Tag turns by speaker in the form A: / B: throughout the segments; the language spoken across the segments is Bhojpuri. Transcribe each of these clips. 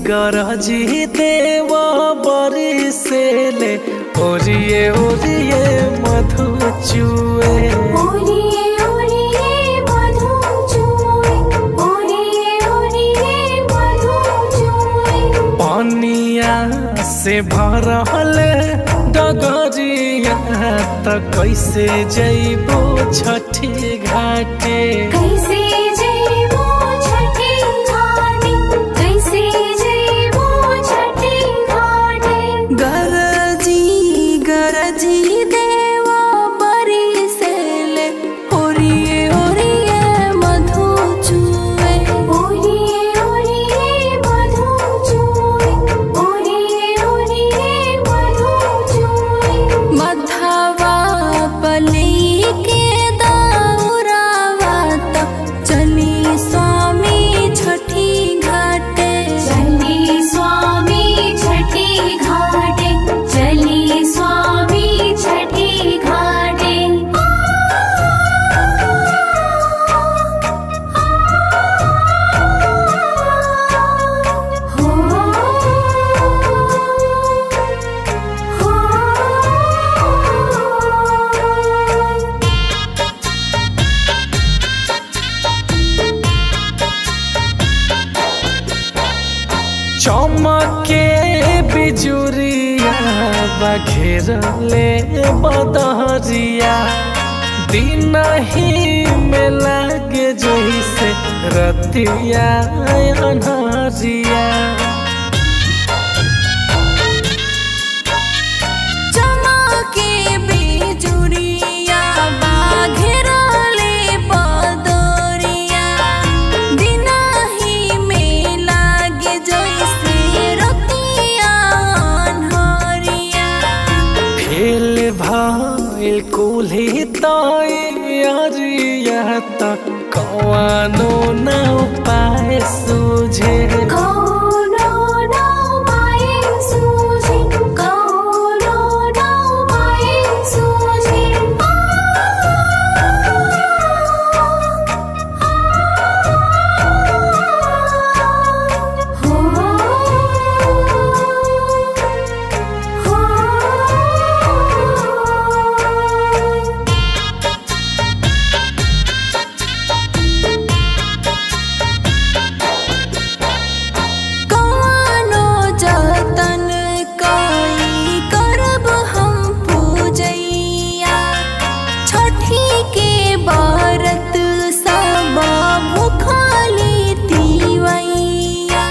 A: गरजी देव बरिसेले ओरिए ओरिए मधु चुए पनिया से भरल डगरिया त कैसे जइबो छठी घाटे
B: कैसे जइबो छठी घाटे कैसे जइबो छठी घाटे
C: गरजी गरजी देवा बरिसेले ओरिए ओरिए मधु चुए
B: ओरिए ओरिए मधु चुए ओरिए ओरिए मधु चुए
C: मधवा पली के दौरावा त चली स्वामी छठी घाटे
B: चली स्वामी छठी घाटे चली स्वामी छठी घाटे हो
A: चमके बिजुरिया बघेरले बदहरिया दिन ही में लागे जैसे रतिया अनहरिया
C: चमके बिजुरिया बाघेरले बदरिया दिनही में लागे जैसे रतिया अनहरिया
A: फेल भइल कुल्ही तैयारिया त कौनो न उपाय सूझे
B: कौनो ना माए सूझे कौनो ना माए सूझे हो
C: कौनो जतन कई करब हम पूजैया छठी के व्रत सब भूखली तिवैया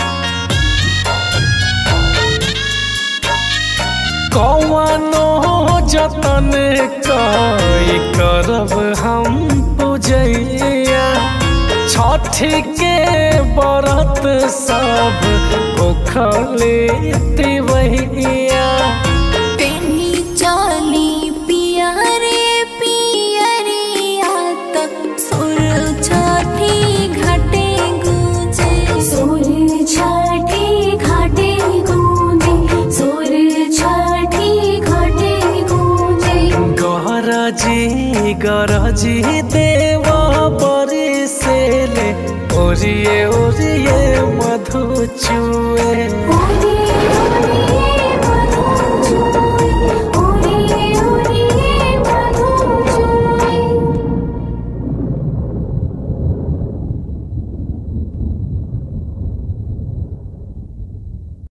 A: कौनो जतन कई करब हम पूजैया छठ के व्रत सब भूखले तिवैया
C: पेन्ही चली पियरे पियरिया त सुर छठी घाटे गूंजे
B: सुर छठी घाटे गूंजे सुर छठी घाटे गूंजे
A: गरजी गरजी देव बरिसेले ओरिए ओरिए मधु चुए